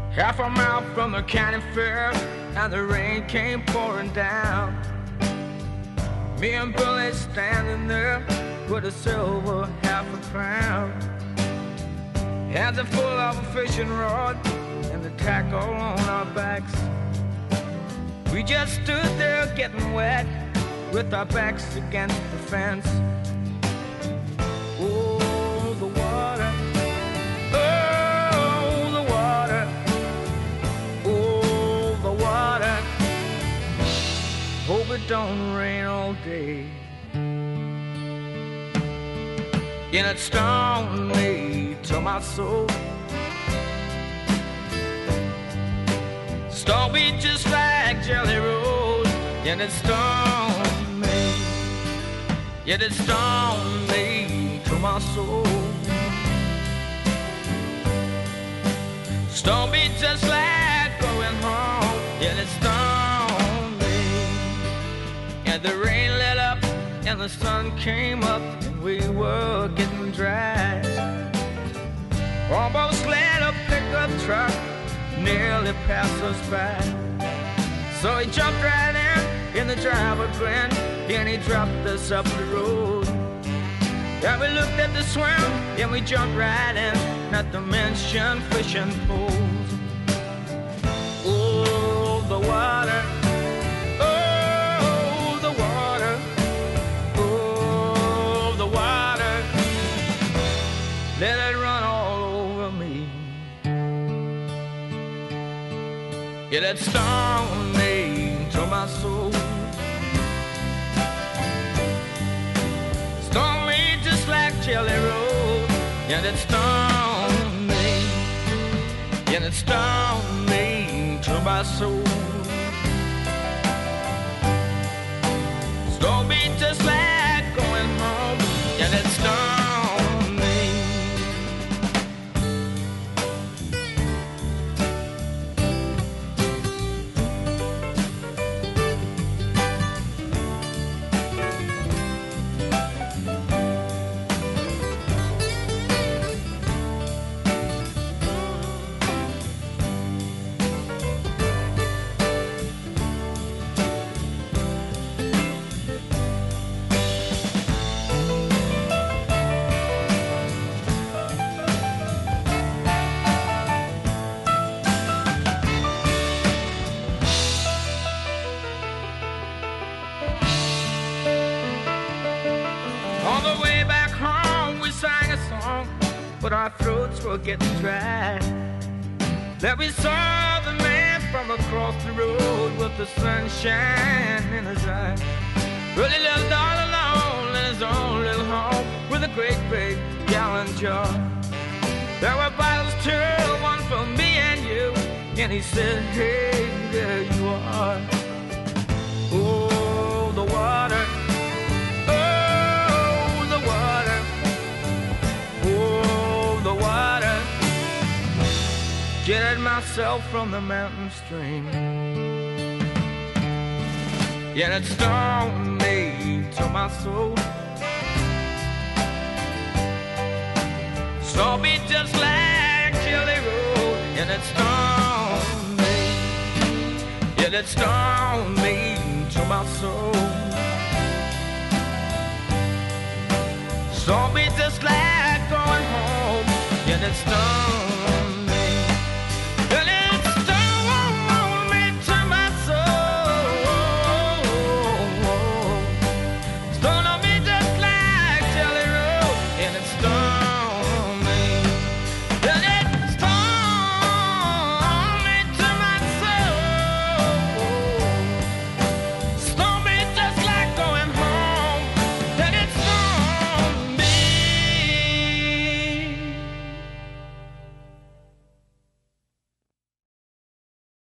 Half a mile from the county fair, and the rain came pouring down. Me and Billy standing there with a silver half a crown. Hands are full of a fishing rod and the tackle on our backs. We just stood there getting wet with our backs against the fence. Oh, the water. Oh, the water. Oh, the water. Hope it don't rain all day. And it stung me to my soul. Stung me just like Jelly Roll. And it stung me. Yet it stung me to my soul. Stung me just like going home. And it stung me. And the rain let up and the sun came up. We were getting dry. Almost let a pickup truck nearly pass us by. So he jumped right in the driver grinned, and he dropped us up the road. Yeah, we looked at the swim, and we jumped right in, not to mention fishing poles. Oh, the water. Oh, the water. Oh, the water. Let it run all over me. Yeah, that stung me to my soul. Stung me just like Jelly Roll. Yeah, that stung me. Yeah, that stung me to my soul. Stung me just like going home. Yeah, that stung me. On the way back home, we sang a song, but our throats were getting dry. Then we saw the man from across the road with the sunshine in his eye. Really lived all alone in his own little home with a great big gallon jar. There were bottles too, one for me and you. And he said, hey, there you are. Oh, the water. Getting myself from the mountain stream. Yeah, it stung me to my soul. Stung me just like Jelly Roll. And it stung me. Yeah, it stung me to my soul. Stung me just like going home. Yeah, it stung